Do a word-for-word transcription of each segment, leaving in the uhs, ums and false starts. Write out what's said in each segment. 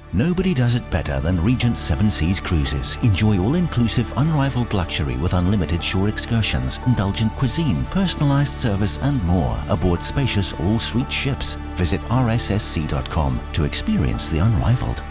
Nobody does it better than Regent Seven Seas Cruises. Enjoy all-inclusive, unrivaled luxury with unlimited shore excursions, indulgent cuisine, personalized service, and more aboard spacious all-suite ships. Visit r s s c dot com to experience the unrivaled.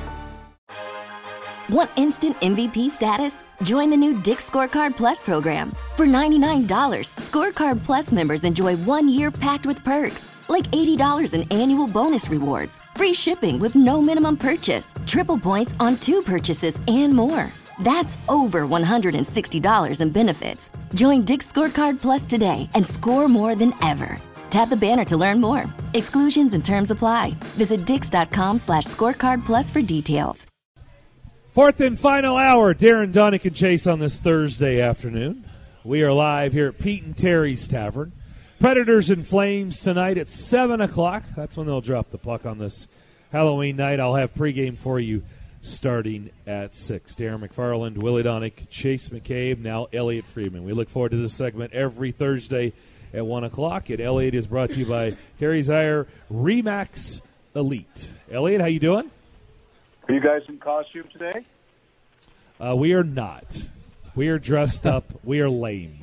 Want instant M V P status? Join the new Dick's Scorecard Plus program. For ninety-nine dollars, Scorecard Plus members enjoy one year packed with perks, like eighty dollars in annual bonus rewards, free shipping with no minimum purchase, triple points on two purchases, and more. That's over one hundred sixty dollars in benefits. Join Dick's Scorecard Plus today and score more than ever. Tap the banner to learn more. Exclusions and terms apply. Visit dix.com slash scorecard plus for details. Fourth and final hour, Darren Donick and Chase on this Thursday afternoon. We are live here at Pete and Terry's Tavern. Predators and Flames tonight at seven o'clock. That's when they'll drop the puck on this Halloween night. I'll have pregame for you starting at six. Darren McFarland, Willie Donick, Chase McCabe, now Elliot Friedman. We look forward to this segment every Thursday at one o'clock. And Elliot is brought to you by Harry Zire Remax Elite. Elliot, how you doing? Are you guys in costume today? Uh, we are not. We are dressed up. We are lame.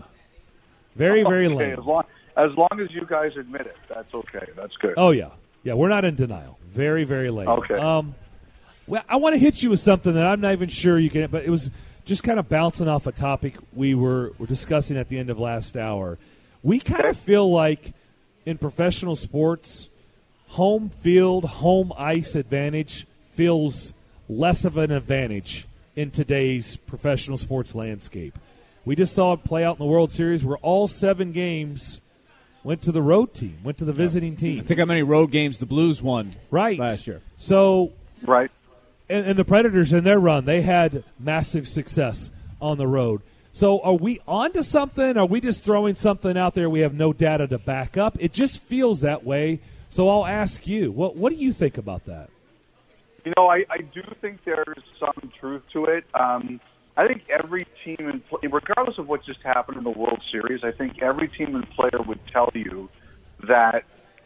Very, very okay, lame. As long, as long as you guys admit it, that's okay. That's good. Oh, yeah. Yeah, we're not in denial. Very, very lame. Okay. Um, well, I want to hit you with something that I'm not even sure you can, but it was just kind of bouncing off a topic we were, were discussing at the end of last hour. We kind of feel like in professional sports, home field, home ice advantage feels less of an advantage in today's professional sports landscape. We just saw it play out in the World Series where all seven games went to the road team, went to the visiting team. I think how many road games the Blues won right. last year. So, right. And, and the Predators in their run, they had massive success on the road. So are we onto something? Are we just throwing something out there we have no data to back up? It just feels that way. So I'll ask you, what what do you think about that? You know, I, I do think there's some truth to it. Um, I think every team, and regardless of what just happened in the World Series, I think every team and player would tell you that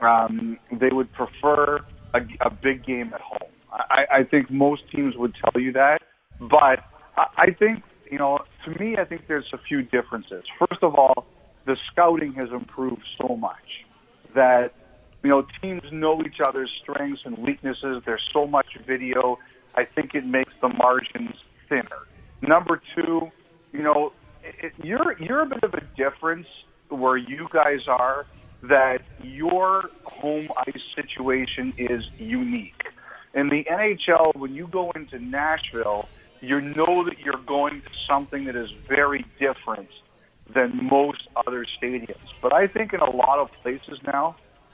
um, they would prefer a, a big game at home. I, I think most teams would tell you that. But I think, you know, to me, I think there's a few differences. First of all, the scouting has improved so much that, you know, teams know each other's strengths and weaknesses. There's so much video. I think it makes the margins thinner. Number two, you know, it, you're you're a bit of a difference where you guys are, that your home ice situation is unique. In the N H L, when you go into Nashville, you know that you're going to something that is very different than most other stadiums. But I think in a lot of places now,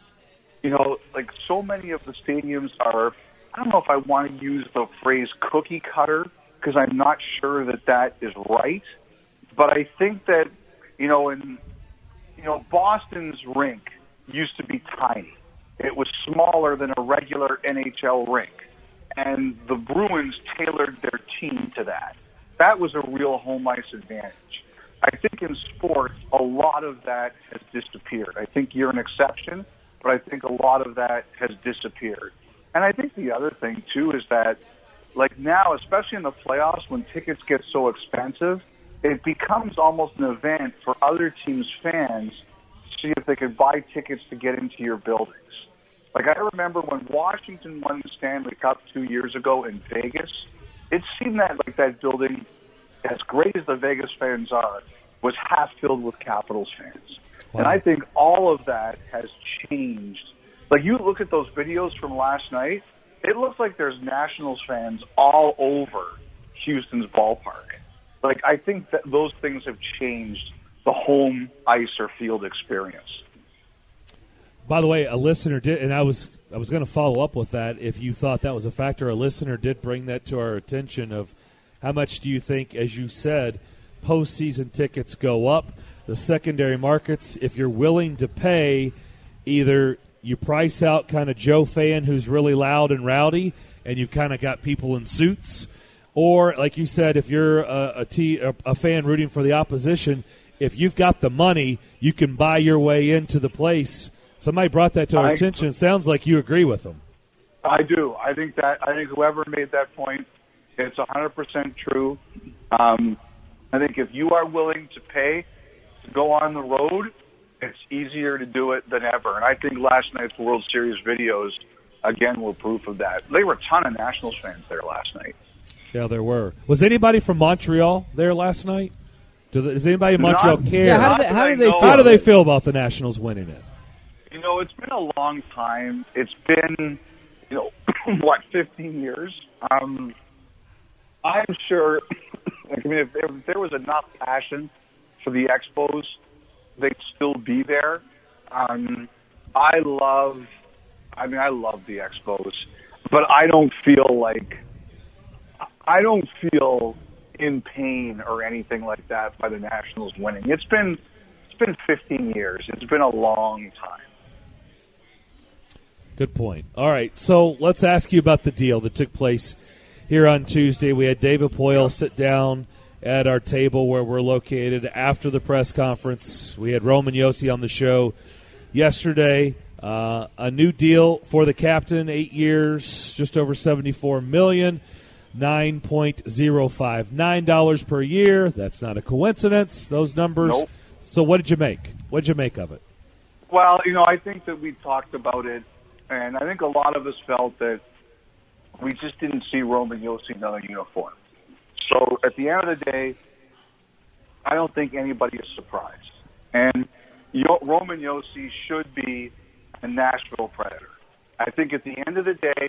you know, like so many of the stadiums are, I don't know if I want to use the phrase cookie cutter, because I'm not sure that that is right. But I think that, you know, in, you know, Boston's rink used to be tiny. It was smaller than a regular N H L rink. And the Bruins tailored their team to that. That was a real home ice advantage. I think in sports, a lot of that has disappeared. I think you're an exception, but I think a lot of that has disappeared. And I think the other thing, too, is that, like now, especially in the playoffs, when tickets get so expensive, it becomes almost an event for other teams' fans to see if they could buy tickets to get into your buildings. Like, I remember when Washington won the Stanley Cup two years ago in Vegas, it seemed that, like, that building, as great as the Vegas fans are, was half filled with Capitals fans. Wow. And I think all of that has changed. Like, you look at those videos from last night, it looks like there's Nationals fans all over Houston's ballpark. Like, I think that those things have changed the home ice or field experience. By the way, a listener did, and I was I was going to follow up with that if you thought that was a factor. A listener did bring that to our attention of how much do you think, as you said, postseason tickets go up, the secondary markets, if you're willing to pay, either you price out kind of Joe fan who's really loud and rowdy, and you've kind of got people in suits, or like you said, if you're a, a, t, a, a fan rooting for the opposition, if you've got the money, you can buy your way into the place. Somebody brought that to our I, attention. It sounds like you agree with them. I do. I think that I think whoever made that point, it's one hundred percent true. Um, I think if you are willing to pay to go on the road, it's easier to do it than ever. And I think last night's World Series videos, again, were proof of that. There were a ton of Nationals fans there last night. Yeah, there were. Was anybody from Montreal there last night? Does anybody in Montreal Not, care? Yeah, how do they, how do they feel? How do they feel about the Nationals winning it? You know, it's been a long time. It's been, you know, what, fifteen years? Um, I'm sure, I mean, if there, if there was enough passion for the Expos, they'd still be there. Um, I love, I mean, I love the Expos, but I don't feel like, I don't feel in pain or anything like that by the Nationals winning. It's been, it's been fifteen years. It's been a long time. Good point. All right, so let's ask you about the deal that took place here on Tuesday. We had David Poile sit down at our table where we're located after the press conference. We had Roman Josi on the show yesterday. Uh, a new deal for the captain, eight years, just over seventy-four million dollars, nine point oh five nine dollars per year. That's not a coincidence, those numbers. Nope. So what did you make? What did you make of it? Well, you know, I think that we talked about it, and I think a lot of us felt that we just didn't see Roman Josi in another uniform. So at the end of the day, I don't think anybody is surprised. And Yo- Roman Josi should be a Nashville Predator. I think at the end of the day,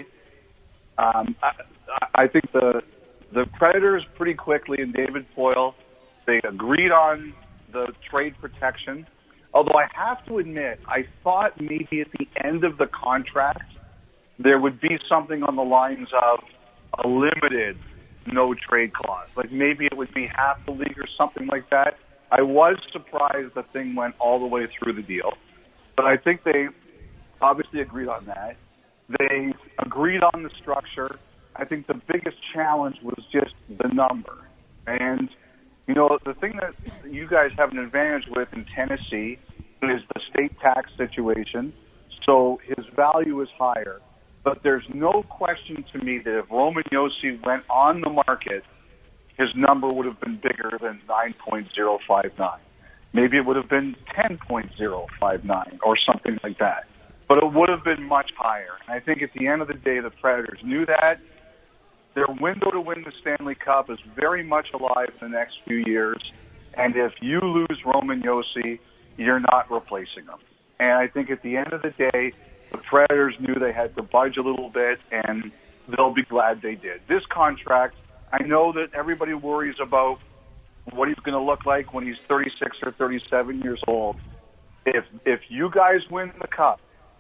um, I, I think the the Predators pretty quickly, and David Poile, they agreed on the trade protection. Although I have to admit, I thought maybe at the end of the contract there would be something on the lines of a limited no trade clause. Like maybe it would be half the league or something like that. I was surprised the thing went all the way through the deal. But I think they obviously agreed on that. They agreed on the structure. I think the biggest challenge was just the number. And, you know, the thing that you guys have an advantage with in Tennessee is the state tax situation. So his value is higher. But there's no question to me that if Roman Josi went on the market, his number would have been bigger than nine point oh five nine. Maybe it would have been ten point oh five nine or something like that. But it would have been much higher. And I think at the end of the day, the Predators knew that. Their window to win the Stanley Cup is very much alive in the next few years. And if you lose Roman Josi, you're not replacing him. And I think at the end of the day, the Predators knew they had to budge a little bit, and they'll be glad they did. This contract, I know that everybody worries about what he's going to look like when he's thirty-six or thirty-seven years old. If if you guys win the Cup,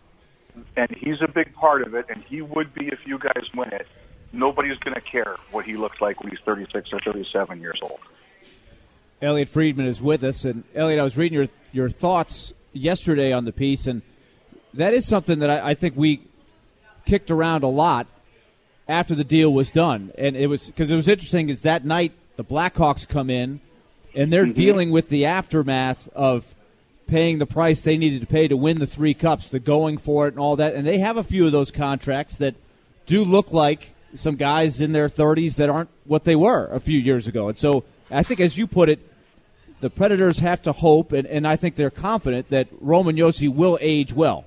and he's a big part of it, and he would be if you guys win it, nobody's going to care what he looks like when he's thirty-six or thirty-seven years old. Elliot Friedman is with us. And, Elliot, I was reading your your thoughts yesterday on the piece, and that is something that I, I think we kicked around a lot after the deal was done. And it was because it was interesting is that night the Blackhawks come in, and they're mm-hmm. dealing with the aftermath of paying the price they needed to pay to win the three cups, the going for it and all that. And they have a few of those contracts that do look like some guys in their thirties that aren't what they were a few years ago. And so I think, as you put it, the Predators have to hope, and, and I think they're confident that Roman Josi will age well.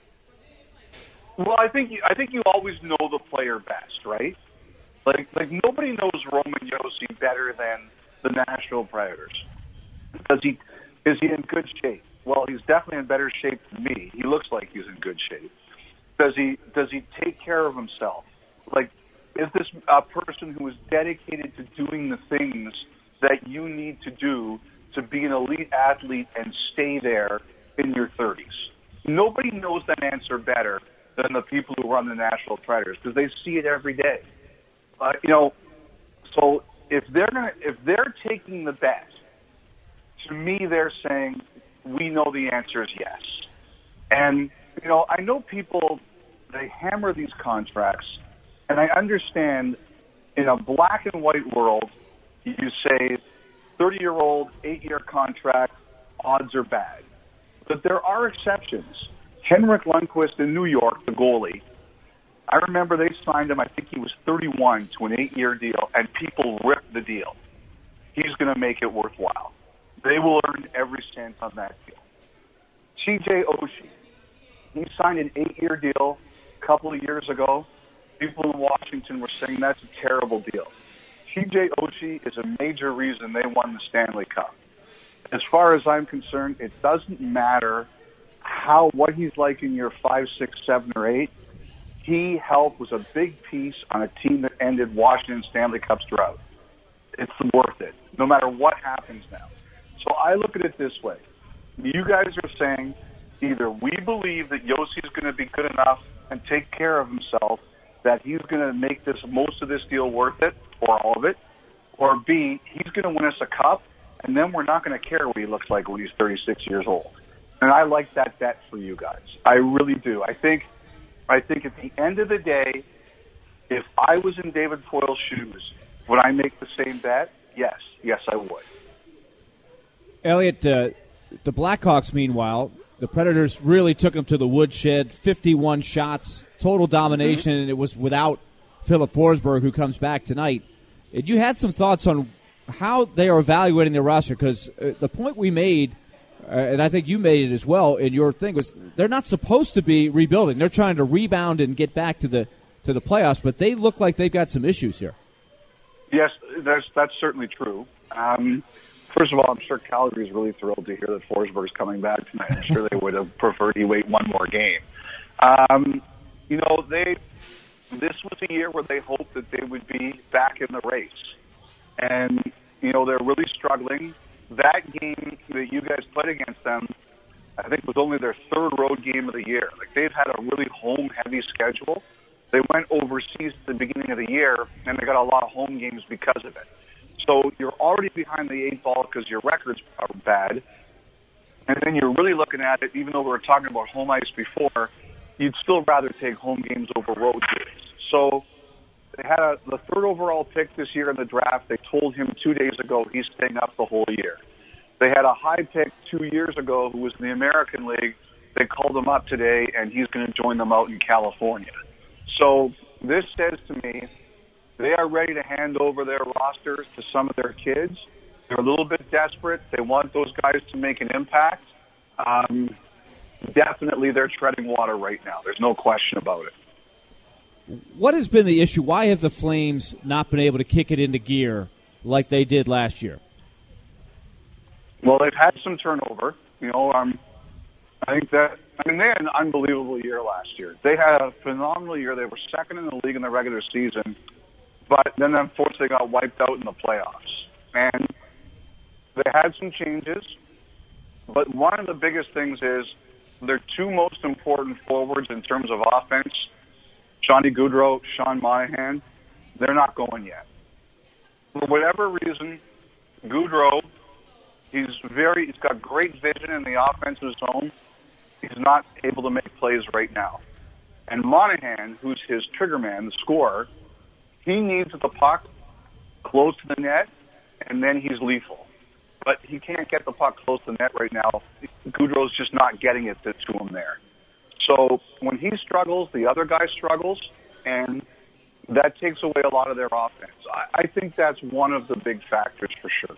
Well, I think you, I think you always know the player best, right? Like like nobody knows Roman Josi better than the Nashville Predators. Does he is he in good shape? Well, he's definitely in better shape than me. He looks like he's in good shape. Does he does he take care of himself? Like, is this a person who is dedicated to doing the things that you need to do to be an elite athlete and stay there in your thirties? Nobody knows that answer better than the people who run the Nashville Predators, because they see it every day. Uh, you know, so if they're gonna, if they're taking the bet, to me they're saying we know the answer is yes. And you know, I know people, they hammer these contracts, and I understand in a black and white world, you say thirty-year-old, eight-year contract, odds are bad. But there are exceptions. Henrik Lundqvist in New York, the goalie, I remember they signed him, I think he was thirty-one, to an eight-year deal, and people ripped the deal. He's going to make it worthwhile. They will earn every cent on that deal. T J Oshie, he signed an eight-year deal a couple of years ago. People in Washington were saying that's a terrible deal. T J Oshie is a major reason they won the Stanley Cup. As far as I'm concerned, it doesn't matter how what he's like in year five, six, seven, or eight. He helped, was a big piece on a team that ended Washington Stanley Cup's drought. It's worth it, no matter what happens now. So I look at it this way. You guys are saying either we believe that Yossi's going to be good enough and take care of himself, that he's going to make this most of this deal worth it, or all of it, or B, he's going to win us a cup, and then we're not going to care what he looks like when he's thirty-six years old. And I like that bet for you guys. I really do. I think I think at the end of the day, if I was in David Poyle's shoes, would I make the same bet? Yes. Yes, I would. Elliot, uh, the Blackhawks, meanwhile, the Predators really took them to the woodshed, fifty-one shots, total domination, mm-hmm. and it was without Philip Forsberg, who comes back tonight. And you had some thoughts on how they are evaluating their roster, because uh, the point we made, uh, and I think you made it as well in your thing, was they're not supposed to be rebuilding. They're trying to rebound and get back to the to the playoffs, but they look like they've got some issues here. Yes, that's, that's certainly true. Um, first of all, I'm sure Calgary is really thrilled to hear that Forsberg's coming back tonight. I'm sure they would have preferred he wait one more game. Um, you know, they this was a year where they hoped that they would be back in the race. And, you know, they're really struggling. That game that you guys played against them, I think, was only their third road game of the year. Like, they've had a really home-heavy schedule. They went overseas at the beginning of the year, and they got a lot of home games because of it. So you're already behind the eight ball because your records are bad. And then you're really looking at it, even though we were talking about home ice before, you'd still rather take home games over road games. So they had a, the third overall pick this year in the draft. They told him two days ago he's staying up the whole year. They had a high pick two years ago who was in the American League. They called him up today, and he's going to join them out in California. So this says to me they are ready to hand over their rosters to some of their kids. They're a little bit desperate. They want those guys to make an impact. Um, definitely they're treading water right now. There's no question about it. What has been the issue? Why have the Flames not been able to kick it into gear like they did last year? Well, they've had some turnover. You know, um, I think that, I mean, they had an unbelievable year last year. They had a phenomenal year. They were second in the league in the regular season, but then unfortunately got wiped out in the playoffs. And they had some changes, but one of the biggest things is their two most important forwards in terms of offense, Johnny Gaudreau, Sean Monahan, they're not going yet. For whatever reason, Gaudreau, he's very, he's got great vision in the offensive zone. He's not able to make plays right now. And Monahan, who's his trigger man, the scorer, he needs the puck close to the net, and then he's lethal. But he can't get the puck close to the net right now. Gaudreau's just not getting it to, to him there. So when he struggles, the other guy struggles, and that takes away a lot of their offense. I, I think that's one of the big factors for sure.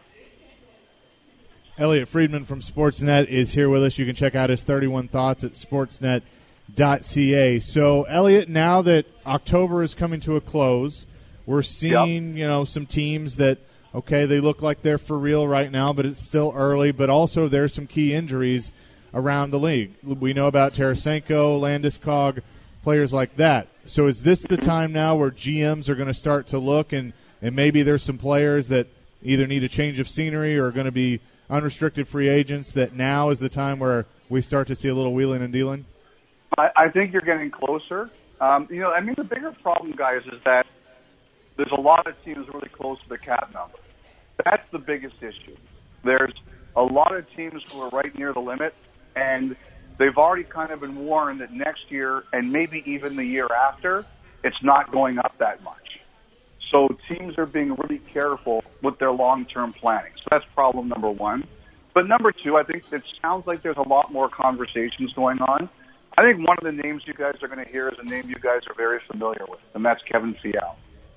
Elliot Friedman from Sportsnet is here with us. You can check out his thirty-one thoughts at sportsnet dot c a. So, Elliot, now that October is coming to a close, we're seeing, yep. you know, some teams that, okay, they look like they're for real right now, but it's still early. But also there's some key injuries around the league. We know about Tarasenko, Landeskog, players like that. So is this the time now where G Ms are going to start to look and, and maybe there's some players that either need a change of scenery or are going to be unrestricted free agents, that now is the time where we start to see a little wheeling and dealing? I, I think you're getting closer. Um, you know, I mean, the bigger problem, guys, is that there's a lot of teams really close to the cap number. That's the biggest issue. There's a lot of teams who are right near the limit, and they've already kind of been warned that next year and maybe even the year after, it's not going up that much. So teams are being really careful with their long-term planning. So that's problem number one. But number two, I think it sounds like there's a lot more conversations going on. I think one of the names you guys are going to hear is a name you guys are very familiar with, and that's Kevin Fiala.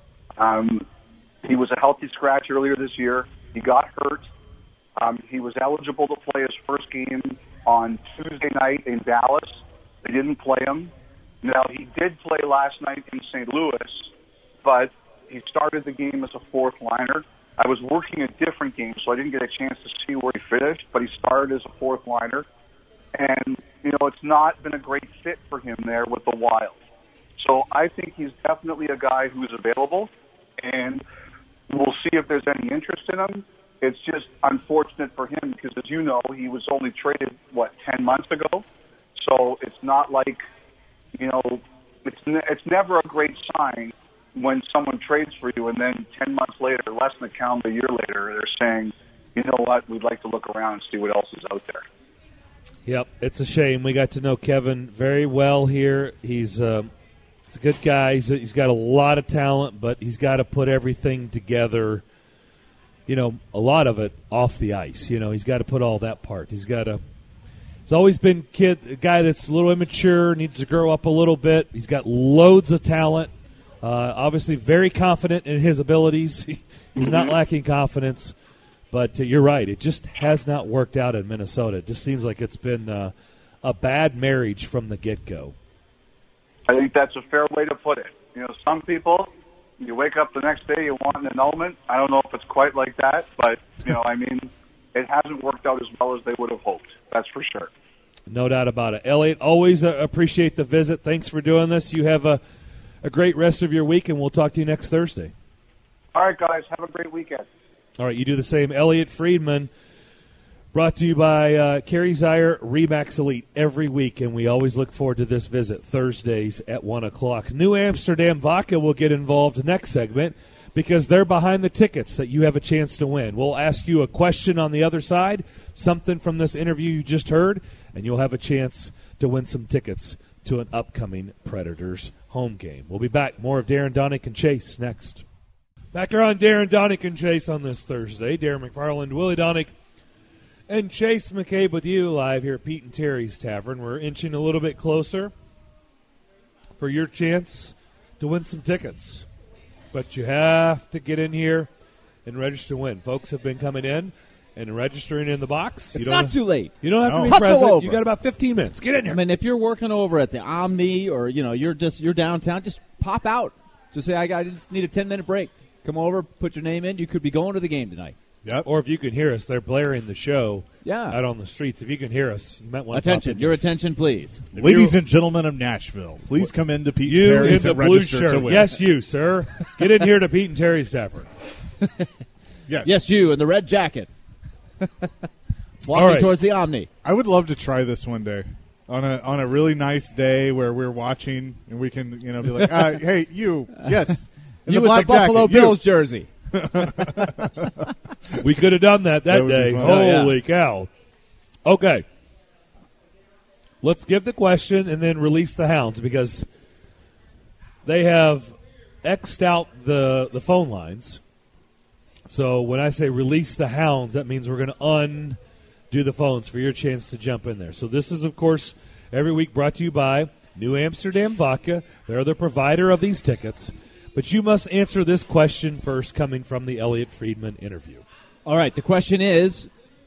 Um, he was a healthy scratch earlier this year. He got hurt. Um, he was eligible to play his first game on Tuesday night in Dallas. They didn't play him. Now, he did play last night in Saint Louis, but he started the game as a fourth liner. I was working a different game, so I didn't get a chance to see where he finished, but he started as a fourth liner. And, you know, it's not been a great fit for him there with the Wild. So I think he's definitely a guy who's available, and we'll see if there's any interest in him. It's just unfortunate for him because, as you know, he was only traded, what, ten months ago? So it's not like, you know, it's ne- it's never a great sign when someone trades for you and then ten months later, less than a calendar year later, they're saying, you know what, we'd like to look around and see what else is out there. Yep, it's a shame. We got to know Kevin very well here. He's, uh, he's a good guy. He's, he's got a lot of talent, but he's got to put everything together, you know, a lot of it off the ice. You know, he's got to put all that part. He's got to – he's always been kid, a guy that's a little immature, needs to grow up a little bit. He's got loads of talent. Uh, obviously very confident in his abilities. He's not lacking confidence. But uh, you're right. It just has not worked out in Minnesota. It just seems like it's been uh, a bad marriage from the get-go. I think that's a fair way to put it. You know, some people, you wake up the next day, you want an annulment. I don't know if it's quite like that, but, you know, I mean, it hasn't worked out as well as they would have hoped. That's for sure. No doubt about it. Elliot, always uh, appreciate the visit. Thanks for doing this. You have a, a great rest of your week, and we'll talk to you next Thursday. All right, guys. Have a great weekend. All right, you do the same. Elliot Friedman, brought to you by uh, Kerry Zier, Remax Elite, every week, and we always look forward to this visit Thursdays at one o'clock. New Amsterdam Vodka will get involved next segment because they're behind the tickets that you have a chance to win. We'll ask you a question on the other side, something from this interview you just heard, and you'll have a chance to win some tickets to an upcoming Predators home game. We'll be back. More of Darren Donick and Chase next. Back here on Darren Donick and Chase on this Thursday. Darren McFarland, Willie Donick, and Chase McCabe with you live here at Pete and Terry's Tavern. We're inching a little bit closer for your chance to win some tickets. But you have to get in here and register to win. Folks have been coming in and registering in the box. It's you don't not too late. You don't have No. to be Hustle present. over. You got about fifteen minutes. Get in here. I mean, if you're working over at the Omni or, you know, you're just you're downtown, just pop out. Just say, I, got, I just need a ten-minute break. Come over, put your name in. You could be going to the game tonight. Yep. Or if you can hear us, they're blaring the show Yeah. out on the streets. If you can hear us, you might want to Attention. pop in Your here. attention, please. If Ladies you- and gentlemen of Nashville, please come into Pete You and in Terry's the and blue register shirt. to win. Yes, you, sir. Get in here to Pete and Terry's Tavern. Yes. Yes, you in the red jacket. Walking right. towards the Omni. I would love to try this one day on a on a really nice day where we're watching and we can, you know, be like, uh, hey, you, yes, in You the with the black Buffalo jacket, you. Bills jersey. We could have done that that, That would be day. fun. Oh, yeah. Holy cow. Okay. Let's give the question and then release the hounds because they have X'd out the, the phone lines. So when I say release the hounds, that means we're going to undo the phones for your chance to jump in there. So this is, of course, every week brought to you by New Amsterdam Vodka. They're the provider of these tickets. But you must answer this question first, coming from the Elliot Friedman interview. All right, the question is,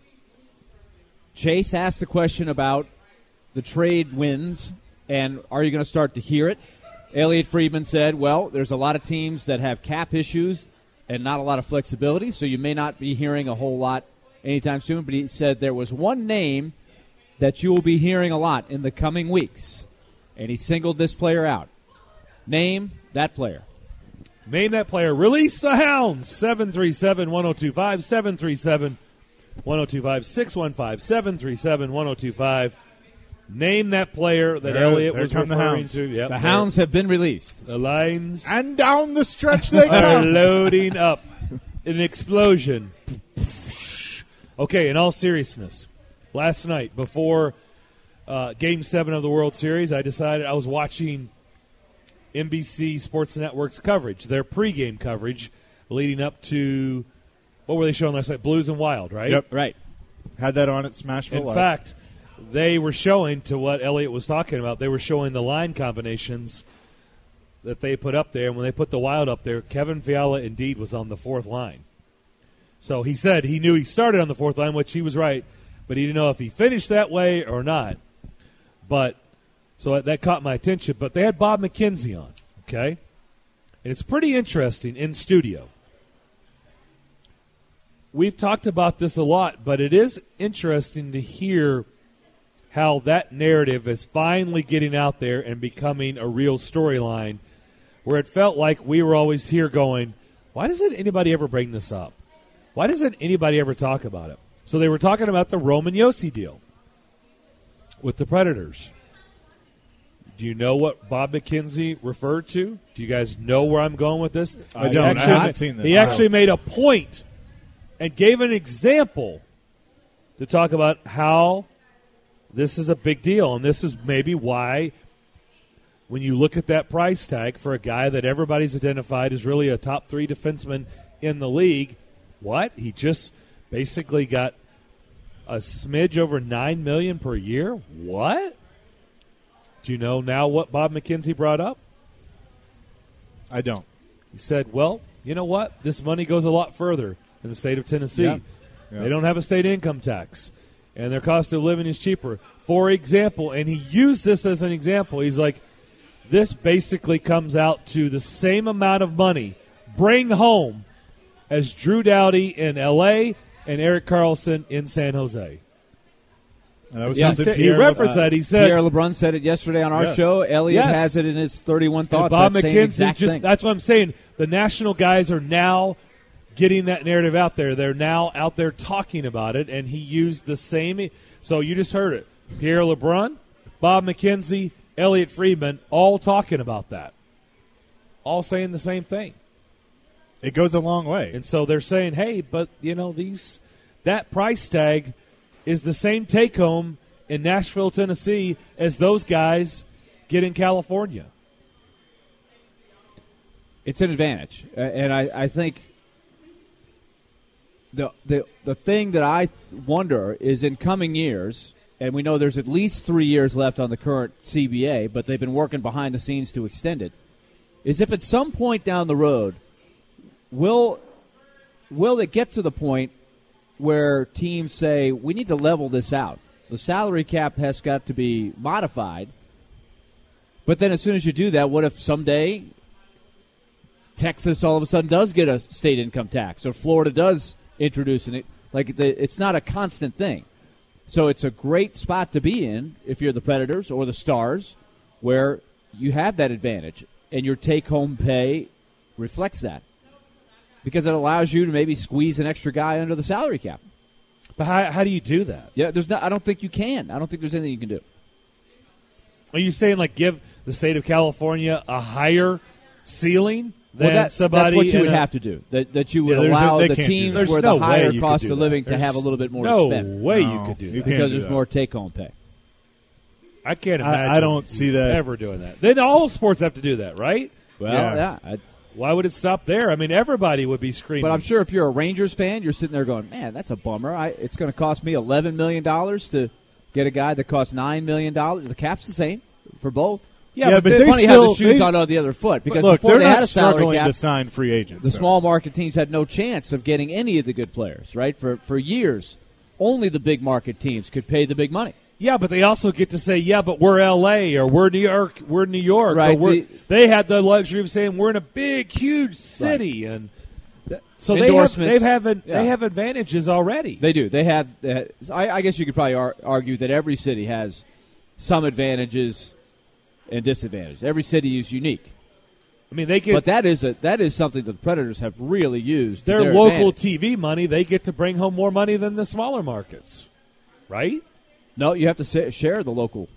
Chase asked the question about the trade wins, and are you going to start to hear it? Elliot Friedman said, well, there's a lot of teams that have cap issues and not a lot of flexibility, so you may not be hearing a whole lot anytime soon, but he said there was one name that you will be hearing a lot in the coming weeks, and he singled this player out. Name that player. Name that player. Release the hounds. seven three seven, one oh two five, seven three seven, one oh two five, six one five, seven three seven, one oh two five. Name that player that There- Elliot there was come the referring hounds. to. Yep, The there- Hounds have been released. The lines And down the stretch they are come. loading up. An explosion. Okay, in all seriousness, last night before uh, Game seven of the World Series, I decided I was watching N B C Sports Network's coverage, their pregame coverage leading up to, what were they showing last night? Blues and Wild, right? Yep. Right. Had that on at Smashville In Live. fact, they were showing, to what Elliot was talking about, they were showing the line combinations that they put up there. And when they put the Wild up there, Kevin Fiala indeed was on the fourth line. So he said he knew he started on the fourth line, which he was right, but he didn't know if he finished that way or not. But so that caught my attention. But they had Bob McKenzie on, okay? And it's pretty interesting in studio. We've talked about this a lot, but it is interesting to hear how that narrative is finally getting out there and becoming a real storyline, where it felt like we were always here going, why doesn't anybody ever bring this up? Why doesn't anybody ever talk about it? So they were talking about the Roman Josi deal with the Predators. Do you know what Bob McKenzie referred to? Do you guys know where I'm going with this? I don't. I haven't seen this. He actually made a point and gave an example to talk about how this is a big deal. And this is maybe why, when you look at that price tag for a guy that everybody's identified as really a top three defenseman in the league, what? He just basically got a smidge over nine million dollars per year? What? Do you know now what Bob McKenzie brought up? I don't. He said, well, you know what? This money goes a lot further in the state of Tennessee. Yeah. Yeah. They don't have a state income tax, and their cost of living is cheaper. For example, and he used this as an example, he's like, this basically comes out to the same amount of money bring home as Drew Doughty in L A and Erik Karlsson in San Jose. And that was Yeah, something he Pierre referenced Le- that. He said, Pierre LeBrun said it yesterday on our Yeah. show. Elliot Yes. has it in his thirty-one thoughts. and Bob that same McKenzie, exact just thing. that's what I'm saying. The national guys are now getting that narrative out there. They're now out there talking about it, and he used the same. So you just heard it. Pierre LeBrun, Bob McKenzie, Elliot Friedman, all talking about that. All saying the same thing. It goes a long way. And so they're saying, hey, but, you know, these that price tag is the same take-home in Nashville, Tennessee, as those guys get in California. It's an advantage, uh, and I, I think the the the thing that I wonder is in coming years, and we know there's at least three years left on the current C B A, but they've been working behind the scenes to extend it. Is if at some point down the road, will will it get to the point where teams say we need to level this out? The salary cap has got to be modified. But then as soon as you do that, what if someday Texas all of a sudden does get a state income tax, or Florida does introduce it? Like the, it's not a constant thing. So it's a great spot to be in if you're the Predators or the Stars, where you have that advantage, and your take-home pay reflects that, because it allows you to maybe squeeze an extra guy under the salary cap. But how, how do you do that? Yeah, there's not. I don't think you can. I don't think there's anything you can do. Are you saying, like, give the state of California a higher ceiling than Well, that, somebody? that's what you in would a- have to do. That that you would Yeah, there's a- allow they the can't do teams that. There's where no the higher way you cost could do of that. living to There's have a little bit more no to spend way you No, could do you that. can't because do there's that. more take-home pay. I can't I- I imagine. don't see that. ever doing that. Then all sports have to do that, right? Well, Yeah. yeah. I, Why would it stop there? I mean, everybody would be screaming. but I'm sure if you're a Rangers fan, you're sitting there going, "Man, that's a bummer. I, it's going to cost me eleven million dollars to get a guy that costs nine million dollars. The cap's the same for both." Yeah, Yeah, but, but then- they It's funny still- how the shoes they- on the other foot, because Look, before they're they not had a salary struggling cap, to sign free agents. the so. small market teams had no chance of getting any of the good players. Right for for years, only the big market teams could pay the big money. yeah, but they also get to say, "Yeah, but we're L A or we're New York, we're New York." Right, Or we're, the- they had the luxury of saying we're in a big, huge city, and that, so they have Endorsements. they have an, Yeah. they have advantages already. They do. They have. Uh, I, I guess you could probably ar- argue that every city has some advantages and disadvantages. Every city is unique, I mean, they get but that is a that is something that the Predators have really used. to their, their local advantage. T V money. They get to bring home more money than the smaller markets, right? No, you have to sa- share the local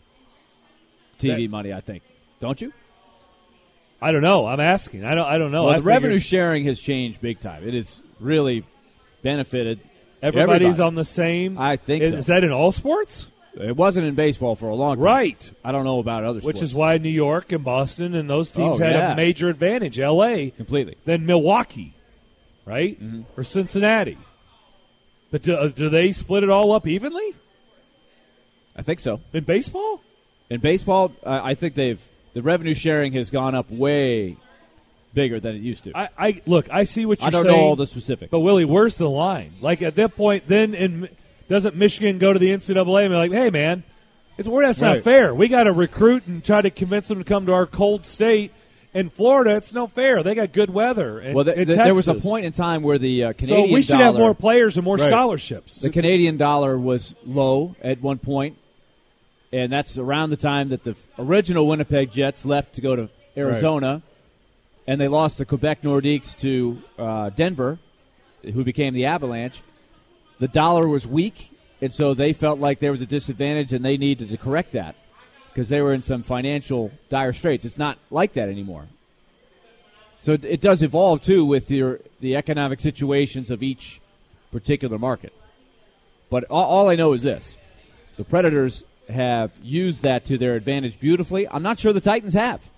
T V That- money. I think, don't you? I don't know. I'm asking. I don't. I don't know. well, I the revenue figured sharing has changed big time. It has really benefited. everybody's everybody. on the same. I think is, so. is that in all sports? It wasn't in baseball for a long time. Right. I don't know about other Which sports. is why New York and Boston and those teams Oh, had yeah. a major advantage. L A completely. than Milwaukee, right? Mm-hmm. Or Cincinnati. But do, uh, do they split it all up evenly? I think so. In baseball? In baseball, uh, I think they've the revenue sharing has gone up way bigger than it used to. I, I look. I see what you're I don't saying. know all the specifics. But Willie, where's the line? Like at that point, then in doesn't Michigan go to the N C double A and be like, "Hey, man, it's where that's Right. not fair. We got to recruit and try to convince them to come to our cold state." In Florida, it's no fair. They got good weather. And, well, the, in the, there was a Texas. point in time where the uh, Canadian so we should dollar, have more players and more Right. scholarships. The Canadian dollar was low at one point, and that's around the time that the original Winnipeg Jets left to go to Arizona, right. and they lost the Quebec Nordiques to uh, Denver, who became the Avalanche. The dollar was weak, and so they felt like there was a disadvantage, and they needed to correct that because they were in some financial dire straits. It's not like that anymore. So it, it does evolve, too, with your the economic situations of each particular market. But all, all I know is this. The Predators have used that to their advantage beautifully. I'm not sure the Titans have.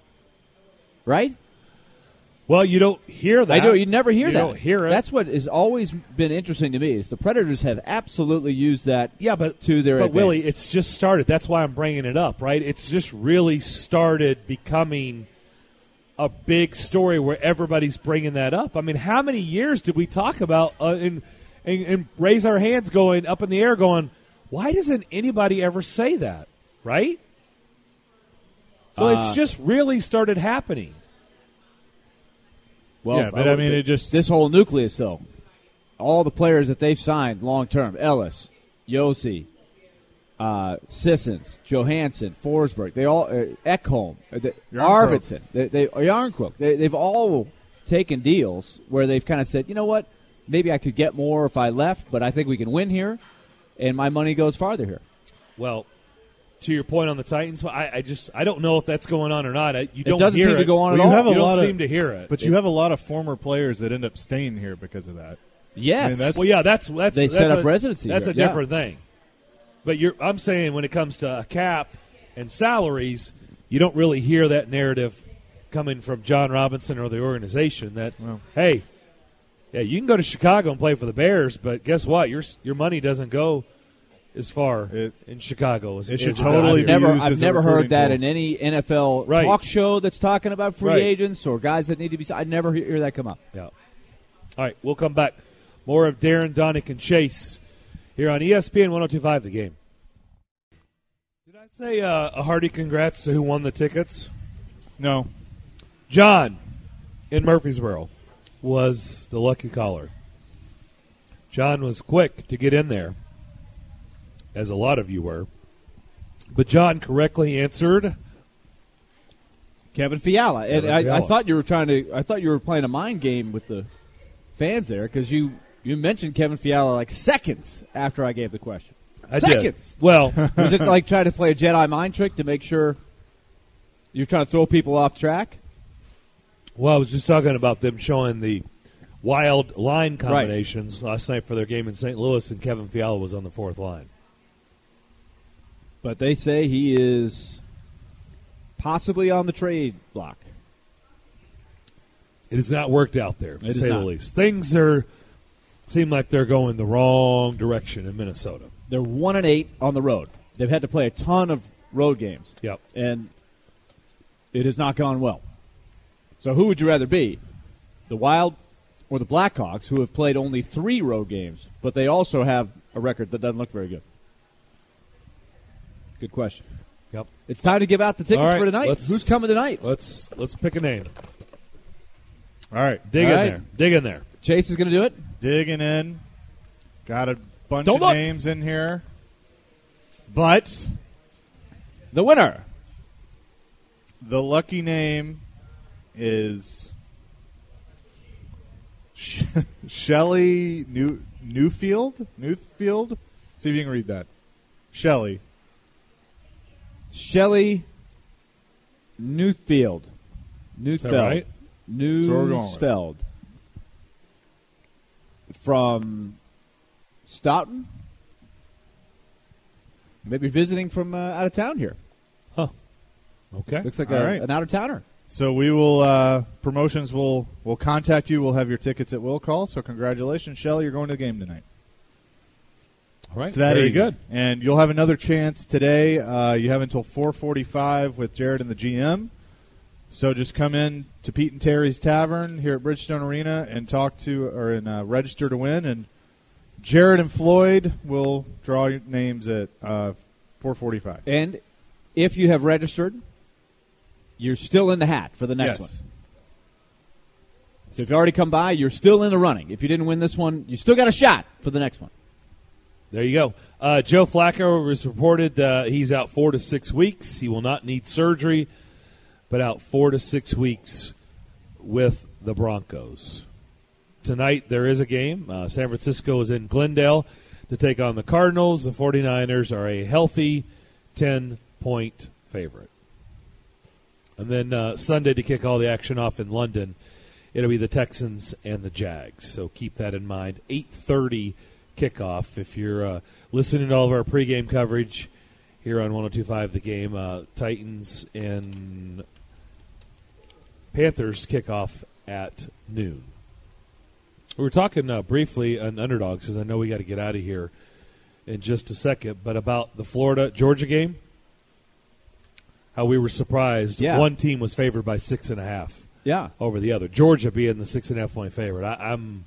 Right? Well, you don't hear that. I do. You never hear you that. You don't hear it. That's what has always been interesting to me is the Predators have absolutely used that yeah, but, to their but advantage. Willie, it's just started. That's why I'm bringing it up, right? It's just really started becoming a big story where everybody's bringing that up. I mean, how many years did we talk about uh, and, and, and raise our hands going up in the air going, why doesn't anybody ever say that, right? So Uh, it's just really started happening. Well, Yeah, but I mean, it just- this whole nucleus, though, all the players that they've signed long term: Ellis, Yossi, uh, Sissons, Johansson, Forsberg, they all uh, Ekholm, uh, the, Arvidsson, they, they Yarncrook. They, they've all taken deals where they've kind of said, you know what, maybe I could get more if I left, but I think we can win here, and my money goes farther here. Well, to your point on the Titans, I, I just I don't know if that's going on or not. I, you don't doesn't hear seem it. to go on Well, at you all. have a you don't lot of- seem to hear it. But you have a lot of former players that end up staying here because of that. Yes. I mean, that's- Well, yeah, that's that's They that's set a, up residency That's here, a yeah. different thing. But you're, I'm saying when it comes to a cap and salaries, you don't really hear that narrative coming from John Robinson or the organization. That Well. hey, yeah, you can go to Chicago and play for the Bears, but guess what? Your your money doesn't go as far It- in Chicago as it should as totally does I've here. be never, used I've as a never recruiting heard that tool. in any N F L Right. talk show that's talking about free Right. agents or guys that need to be. I never hear that come up. Yeah. All right, we'll come back. More of Darren, Donick, and Chase here on E S P N one oh two point five The Game. Did I say uh, a hearty congrats to who won the tickets? No. John in Murfreesboro was the lucky caller. John was quick to get in there, as a lot of you were. But John correctly answered. Kevin Fiala, and Kevin I, I Fiala. thought you were trying to. I thought you were playing a mind game with the fans there because you you mentioned Kevin Fiala like seconds after I gave the question. I seconds. did. Well, Was it like trying to play a Jedi mind trick to make sure you're trying to throw people off track? well, I was just talking about them showing the wild line combinations last night for their game in Saint Louis, and Kevin Fiala was on the fourth line. But they say he is possibly on the trade block. It has not worked out there, to It is say the not. least. Things are seem like they're going the wrong direction in Minnesota. They're one and eight on the road. They've had to play a ton of road games. Yep. And it has not gone well. So who would you rather be? The Wild or the Blackhawks, who have played only three road games, but they also have a record that doesn't look very good? Good question. Yep. It's time to give out the tickets All right, for tonight. let's- Who's coming tonight? Let's let's pick a name. All right. Dig All in right. there. Dig in there. Chase is going to do it. Digging in. Got a bunch Don't of look. names in here. But The winner. the lucky name is Sh- Shelly New- Newfield? Newfield? See if you can read that. Shelly. Shelley Newfield. Newsfeld. right? what we're going with. Newsfeld. From Stoughton. Maybe visiting from uh, out of town here. Huh. Okay. Looks like All a, right. an out-of-towner. So we will uh, promotions will will contact you. We'll have your tickets at will call. So congratulations, Shelly. You're going to the game tonight. All right, It's that very easy. good. And you'll have another chance today. Uh, you have until four forty-five with Jared and the G M. So just come in to Pete and Terry's Tavern here at Bridgestone Arena and talk to or and uh, register to win. And Jared and Floyd will draw your names at uh, four forty-five. And if you have registered, you're still in the hat for the next Yes. one. So if you already come by, you're still in the running. If you didn't win this one, you still got a shot for the next one. There you go. Uh, Joe Flacco was reported uh, he's out four to six weeks. He will not need surgery, but out four to six weeks with the Broncos. Tonight there is a game. Uh, San Francisco is in Glendale to take on the Cardinals. The 49ers are a healthy ten-point favorite. And then uh, Sunday to kick all the action off in London, it'll be the Texans and the Jags. So keep that in mind. eight thirty kickoff. If you're uh, listening to all of our pregame coverage here on one oh two point five The Game, uh, Titans and Panthers kickoff at noon. We were talking uh, briefly on underdogs, because I know we got to get out of here in just a second, but about the Florida-Georgia game, how we were surprised. Yeah. One team was favored by six and a half Yeah. over the other. Georgia being the six and a half point favorite. I, I'm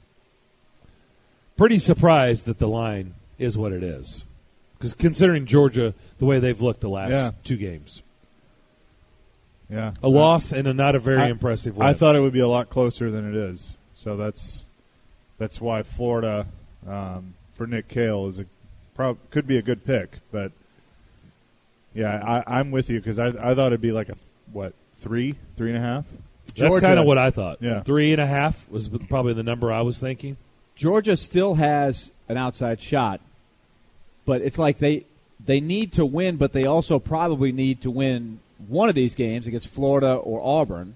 pretty surprised that the line is what it is, because considering Georgia the way they've looked the last Yeah. two games, Yeah. a loss and a not a very I, impressive win. I thought it would be a lot closer than it is. So that's that's why Florida um, for Nick Cale is a prob- could be a good pick. But yeah, I, I'm with you, because I I thought it'd be like a what three three and a half. That's Georgia- kind of what I thought. Yeah. Three and a half was probably the number I was thinking. Georgia still has an outside shot, but it's like they they need to win, but they also probably need to win one of these games against Florida or Auburn,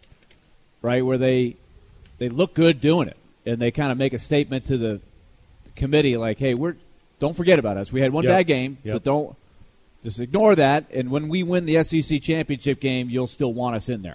right, where they they look good doing it, and they kind of make a statement to the committee like, hey, we're don't forget about us. We had one Yep. bad game, Yep. but don't just ignore that, and when we win the S E C championship game, you'll still want us in there.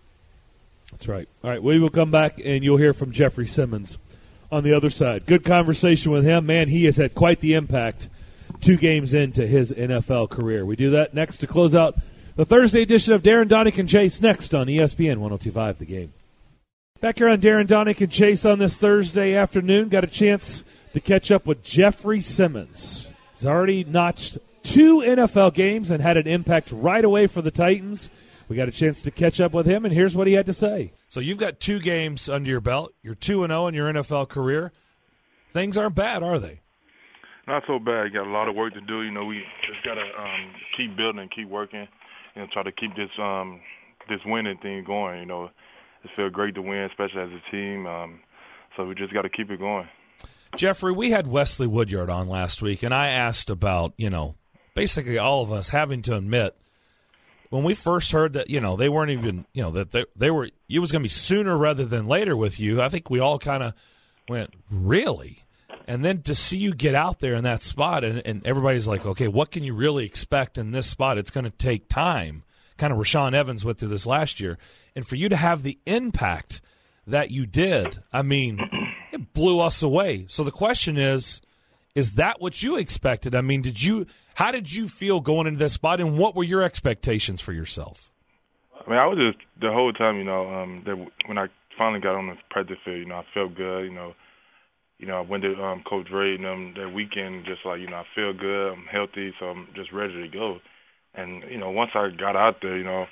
That's right. All right, we will come back, and you'll hear from Jeffrey Simmons on the other side. Good conversation with him. Man, he has had quite the impact two games into his N F L career. We do that next to close out the Thursday edition of Darren Donick and Chase, next on E S P N one oh two point five The Game. Back here on Darren Donick and Chase on this Thursday afternoon, got a chance to catch up with Jeffrey Simmons. He's already notched two N F L games and had an impact right away for the Titans. We got a chance to catch up with him, and here's what he had to say. So you've got two games under your belt. You're two and oh in your N F L career. Things aren't bad, are they? Not so bad. You got a lot of work to do. You know, we just got to um, keep building and keep working and try to keep this um, this winning thing going. You know, it feels great to win, especially as a team. Um, so we just got to keep it going. Jeffrey, we had Wesley Woodyard on last week, and I asked about, you know, basically all of us having to admit, when we first heard that, you know, they weren't even, you know, that they, they were, it was going to be sooner rather than later with you, I think we all kind of went, really? And then to see you get out there in that spot, and, and everybody's like, okay, what can you really expect in this spot? It's going to take time. Kind of Rashaan Evans went through this last year. And for you to have the impact that you did, I mean, it blew us away. So the question is, is that what you expected? I mean, did you? How did you feel going into this spot, and what were your expectations for yourself? I mean, I was just the whole time, you know, um, that when I finally got on the practice field, you know, I felt good. You know, you know, I went to um, Coach Ray and them that weekend, just like, you know, I feel good, I'm healthy, so I'm just ready to go. And you know, once I got out there, you know,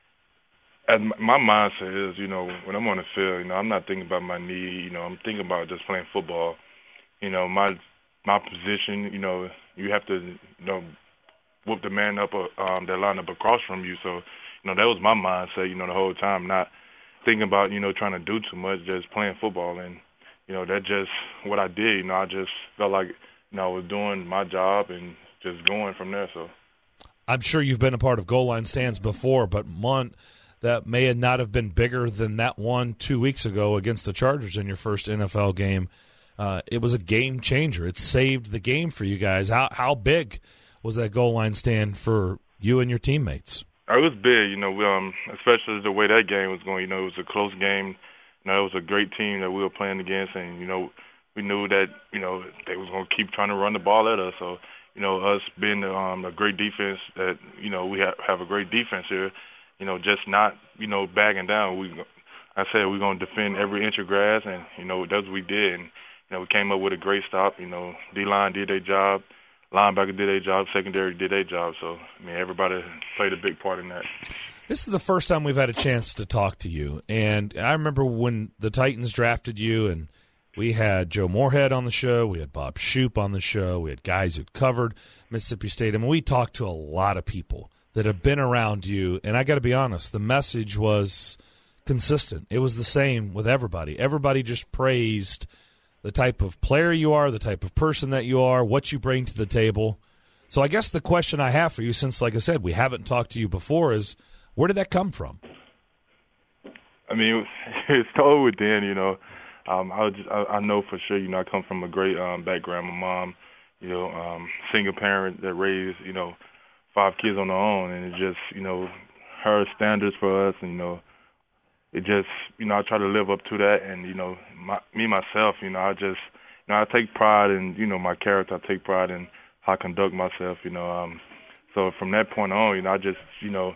as my mindset is, you know, when I'm on the field, you know, I'm not thinking about my knee. You know, I'm thinking about just playing football. You know, my my position, you know, you have to, you know, whoop the man up, uh, um, that line up across from you. So, you know, that was my mindset, you know, the whole time, not thinking about, you know, trying to do too much, just playing football. And, you know, that's just what I did. You know, I just felt like, you know, I was doing my job and just going from there. So, I'm sure you've been a part of goal line stands before, but one that may not have been bigger than that one two weeks ago against the Chargers in your first N F L game. Uh, it was a game changer. It saved the game for you guys. How how big was that goal line stand for you and your teammates? It was big, you know, um, especially the way that game was going. You know, it was a close game. You know, it was a great team that we were playing against, and, you know, we knew that, you know, they was going to keep trying to run the ball at us. So, you know, us being um, a great defense that, you know, we have, have a great defense here, you know, just not, you know, bagging down. We, I said we're going to defend every inch of grass, and, you know, that's what we did. And, you know, we came up with a great stop. You know, D-line did their job, linebacker did their job, secondary did their job. So, I mean, everybody played a big part in that. This is the first time we've had a chance to talk to you. And I remember when the Titans drafted you, and we had Joe Moorhead on the show. We had Bob Shoop on the show. We had guys who covered Mississippi State. I mean, we talked to a lot of people that have been around you. And I got to be honest, the message was consistent. It was the same with everybody. Everybody just praised the type of player you are, the type of person that you are, what you bring to the table. So I guess the question I have for you, since, like I said, we haven't talked to you before, is where did that come from? I mean, it started with Dan, you know. Um, I, was just, I I know for sure, you know, I come from a great um, background. My mom, you know, um, single parent that raised, you know, five kids on her own, and it just, you know, her standards for us, and, you know, it just, you know, I try to live up to that, and, you know, my, me, myself, you know, I just, you know, I take pride in, you know, my character. I take pride in how I conduct myself, you know. Um, so from that point on, you know, I just, you know,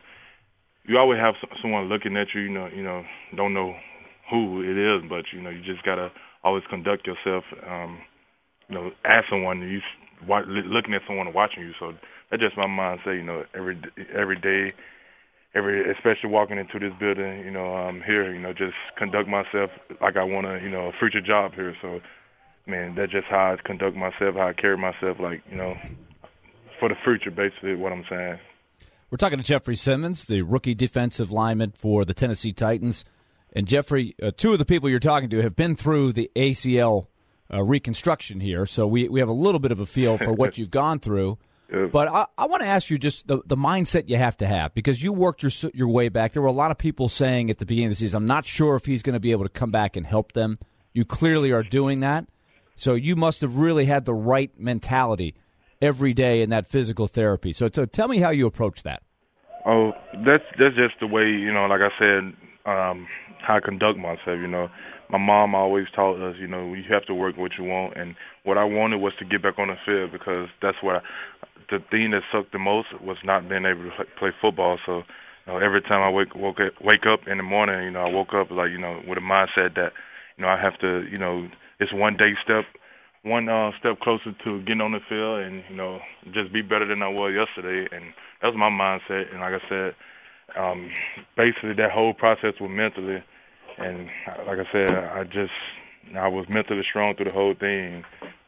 you always have someone looking at you, you know, you know, don't know who it is, but, you know, you just got to always conduct yourself, um, you know, as someone, you looking at someone watching you. So that's just my mindset, you know, every every day, every especially walking into this building, you know, um, here, you know, just conduct myself like I want to, you know, a future job here. So, man, that's just how I conduct myself, how I carry myself, like, you know, for the future, basically, what I'm saying. We're talking to Jeffrey Simmons, the rookie defensive lineman for the Tennessee Titans. And, Jeffrey, uh, two of the people you're talking to have been through the A C L uh, reconstruction here, so we, we have a little bit of a feel for what you've gone through. Yep. But I, I want to ask you just the, the mindset you have to have, because you worked your your way back. There were a lot of people saying at the beginning of the season, I'm not sure if he's going to be able to come back and help them. You clearly are doing that. So you must have really had the right mentality every day in that physical therapy. So, so tell me how you approach that. Oh, that's that's just the way, you know, like I said, um, how I conduct myself, you know. My mom always taught us, you know, you have to work what you want. And what I wanted was to get back on the field, because that's what I, the thing that sucked the most was not being able to play football. So, you know, every time I wake, woke up, wake up in the morning, you know, I woke up, like, you know, with a mindset that, you know, I have to, you know, it's one day step, one uh, step closer to getting on the field and, you know, just be better than I was yesterday. And that was my mindset. And like I said, um, basically that whole process was mentally. And like I said, I just, I was mentally strong through the whole thing.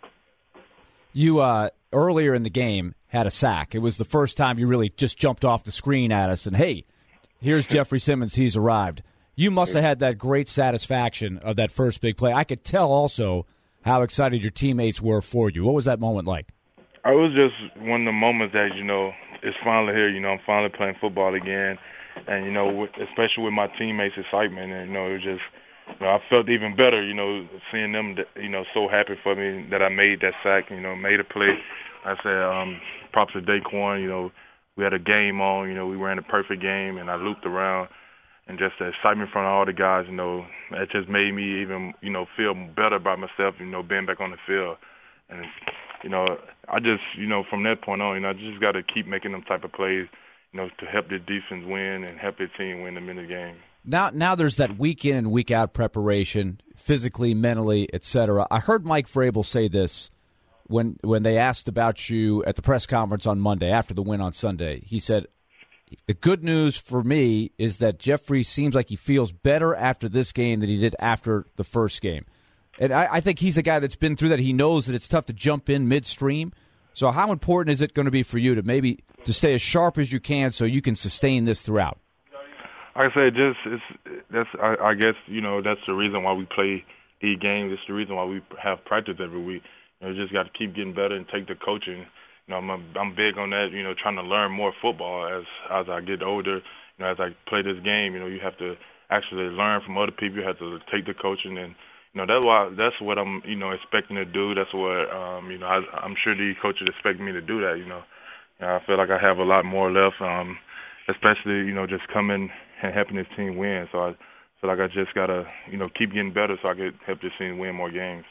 You, uh, earlier in the game, had a sack. It was the first time you really just jumped off the screen at us and, hey, here's Jeffrey Simmons, he's arrived. You must have had that great satisfaction of that first big play. I could tell also how excited your teammates were for you. What was that moment like? I was just one of the moments that, you know, it's finally here. You know, I'm finally playing football again. And, you know, especially with my teammates' excitement, and, you know, it was just, you know, I felt even better, you know, seeing them, you know, so happy for me that I made that sack, you know, made a play. I said, um, props to Daquan, you know, we had a game on, you know, we ran a perfect game, and I looped around. And just the excitement from all the guys, you know, it just made me even, you know, feel better about myself, you know, being back on the field. And, you know, I just, you know, from that point on, you know, I just got to keep making them type of plays, you know, to help the defense win and help the team win them in the game. Now, now there's that week in and week out preparation, physically, mentally, et cetera. I heard Mike Vrabel say this when when they asked about you at the press conference on Monday after the win on Sunday. He said, the good news for me is that Jeffrey seems like he feels better after this game than he did after the first game. And I, I think he's a guy that's been through that. He knows that it's tough to jump in midstream. So how important is it going to be for you to maybe to stay as sharp as you can so you can sustain this throughout? Like I said, just it's that's I, I guess you know that's the reason why we play these games. It's the reason why we have practice every week. You know, you just got to keep getting better and take the coaching. You know, I'm a, I'm big on that. You know, trying to learn more football as as I get older. You know, as I play this game, you know, you have to actually learn from other people. You have to take the coaching, and you know that's why that's what I'm you know expecting to do. That's what um, you know I, I'm sure the coaches expect me to do that. You know, you know I feel like I have a lot more left, um, especially you know just coming and helping this team win. So I feel like I just gotta you know keep getting better so I can help this team win more games.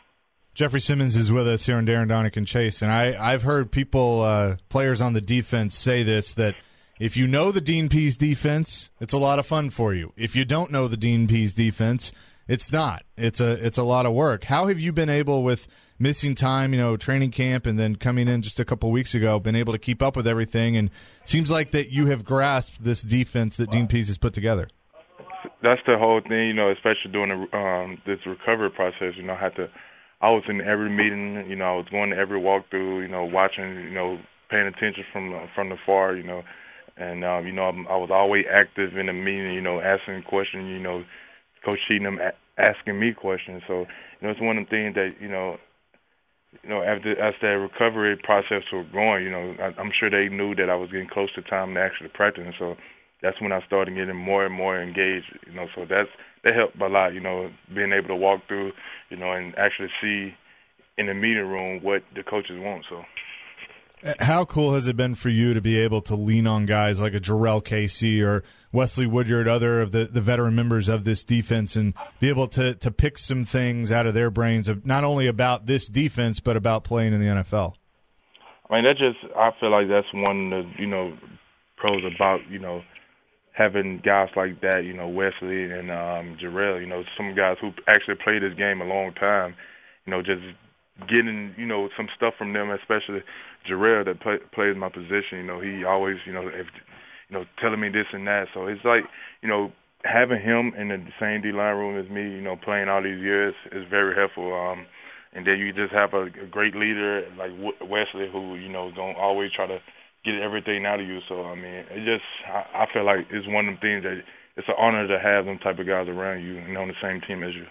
Jeffrey Simmons is with us here on Darren, Donick, and Chase, and I, I've heard people, uh, players on the defense say this, that if you know the Dean Pease defense, it's a lot of fun for you. If you don't know the Dean Pease defense, it's not. It's a it's a lot of work. How have you been able, with missing time, you know, training camp, and then coming in just a couple weeks ago, been able to keep up with everything? And it seems like that you have grasped this defense that Dean Pease has put together. That's the whole thing, you know, especially during the, um, this recovery process. You know, I had to. I was in every meeting. You know, I was going to every walkthrough. You know, watching. You know, paying attention from from the far. You know, and um, you know, I was always active in the meeting. You know, asking questions. You know, Coach Cheatham asking me questions. So, you know, it's one of the things that you know. You know, after as that recovery process was going, you know, I, I'm sure they knew that I was getting close to time to actually practice, and so that's when I started getting more and more engaged. You know, so that's that helped a lot. You know, being able to walk through, you know, and actually see in the meeting room what the coaches want. So, how cool has it been for you to be able to lean on guys like a Jarrell Casey or Wesley Woodyard, other of the, the veteran members of this defense, and be able to, to pick some things out of their brains, of not only about this defense but about playing in the N F L? I mean, that just I feel like that's one of the, you know, pros about, you know, having guys like that, you know, Wesley and um, Jarrell, you know, some guys who actually played this game a long time, you know, just getting, you know, some stuff from them, especially Jarrell that play, plays my position. You know, he always, you know, if, you know, telling me this and that. So it's like, you know, having him in the same D-line room as me, you know, playing all these years is very helpful. Um, and then you just have a, a great leader like Wesley who, you know, don't always try to get everything out of you. So, I mean, it just, I, I feel like it's one of the things that it's an honor to have them type of guys around you and on the same team as you.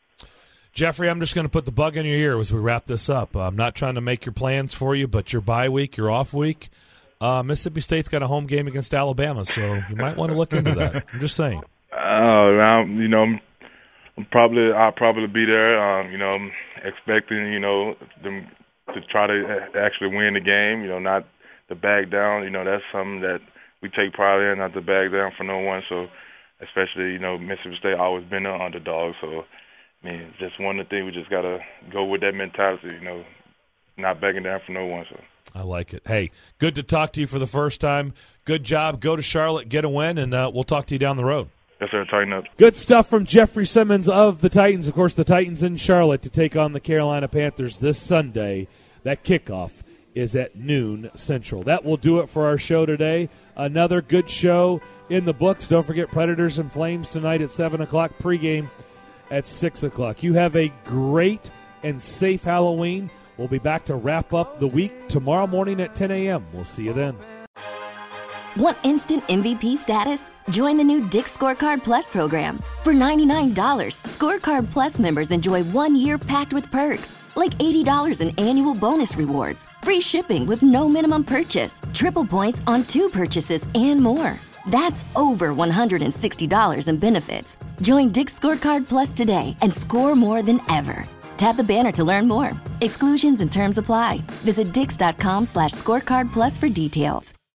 Jeffrey, I'm just going to put the bug in your ear as we wrap this up. I'm not trying to make your plans for you, but your bye week, your off week, uh, Mississippi State's got a home game against Alabama, so you might want to look into that. I'm just saying. Oh, uh, you know, I'm, I'm probably I'll probably be there. Um, you know, I'm expecting, you know, them to try to actually win the game. You know, not to back down. You know, that's something that we take pride in, not to back down for no one. So, especially, you know, Mississippi State always been an underdog. So, I mean, just one of the things we just got to go with that mentality, you know, not backing down for no one. So I like it. Hey, good to talk to you for the first time. Good job. Go to Charlotte, get a win, and uh, we'll talk to you down the road. Yes, sir. Tighten up. Good stuff from Jeffrey Simmons of the Titans. Of course, the Titans in Charlotte to take on the Carolina Panthers this Sunday. That kickoff is at noon Central. That will do it for our show today. Another good show in the books. Don't forget Predators and Flames tonight at seven o'clock, pregame at six o'clock. You have a great and safe Halloween. We'll be back to wrap up the week tomorrow morning at ten a.m. We'll see you then. Want instant M V P status? Join the new Dick's Scorecard Plus program. For ninety-nine dollars, Scorecard Plus members enjoy one year packed with perks, like eighty dollars in annual bonus rewards, free shipping with no minimum purchase, triple points on two purchases, and more. That's over one hundred sixty dollars in benefits. Join Dick's Scorecard Plus today and score more than ever. Tap the banner to learn more. Exclusions and terms apply. Visit dix.com slash scorecard plus for details.